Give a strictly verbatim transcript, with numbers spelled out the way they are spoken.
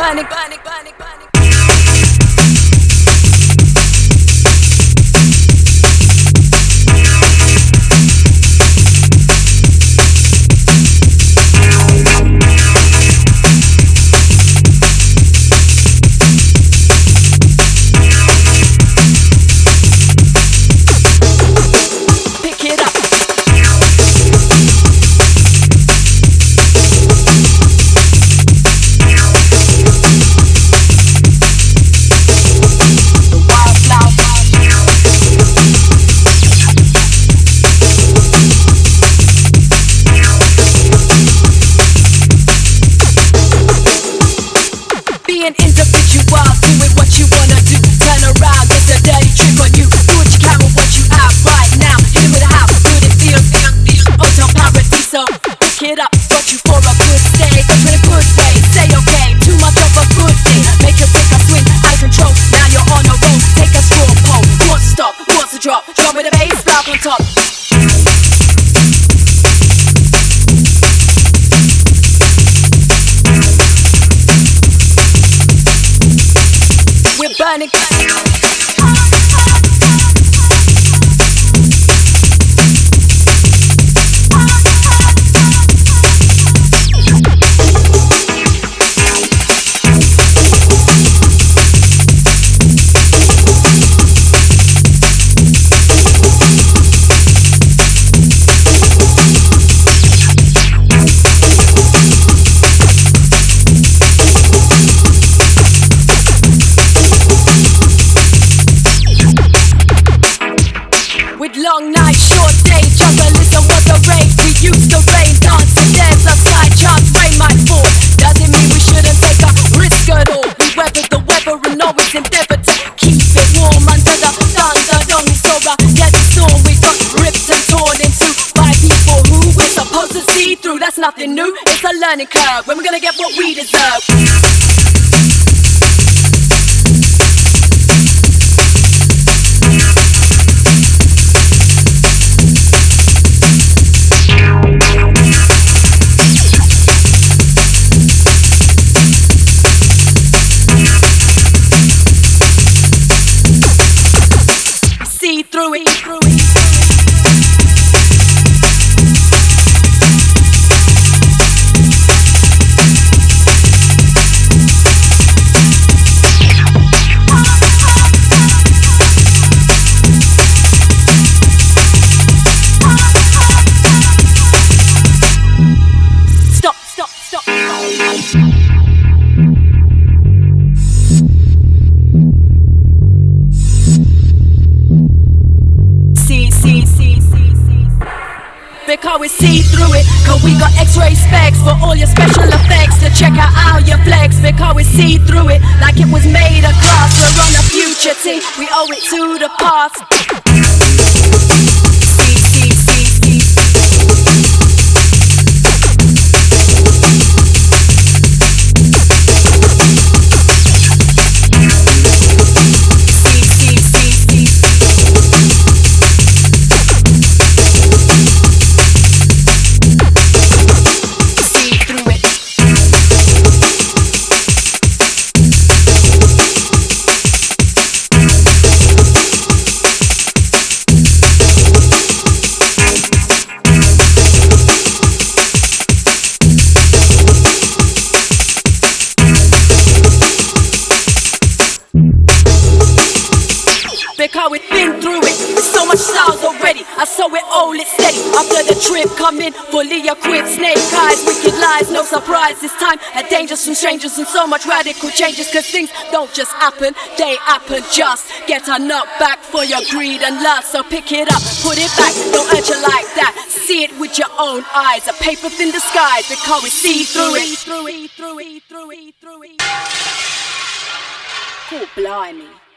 burning, burning, burning, burning. Be an individual, doing what you wanna do. Turn around, get the dirty trick on you. Do what you can with what you have right now. Hit it with how good it feels. Hotel Paradiso, pick it up, got you for a good stay. Go in a good way, say okay. Too much of a good thing, make you take a swing out of control. Now you're on a roll, take a straw pole. Who wants to stop? Who wants to drop? Drop with a bass, drop on top. We're burning. With long nights, short days, juggleism was a rage. We used to rain, dance, and there's a slight chance rain might fall. Doesn't mean we shouldn't take a risk at all. We weathered the weather and always endeavored to keep it warm under the thunderdome. We saw a deadly storm, we got ripped and torn into by people who we're supposed to see through. That's nothing new, it's a learning curve. When we're gonna get what we deserve. See through it, through it. Stop, stop, stop, stop. See, see, see, see, see. Because we see through it. Cause we got x-ray specs for all your special effects to check out how you flex. Because we see through it like it was made of glass. We're on a future team, we owe it to the past. See, see, see, see. Because we've been through it, so much styles already. I saw it all, it's steady. After the trip, come in, fully equipped. Snake eyes, wicked lies, no surprise this time. A dangers from strangers and so much radical changes. Cause things don't just happen, they happen just. Get a knock back for your greed and lust. So pick it up, put it back, don't urge it like that. See it with your own eyes, a paper thin disguise. Because we see through it, through it, through it, through it, through it. Cool, blimey.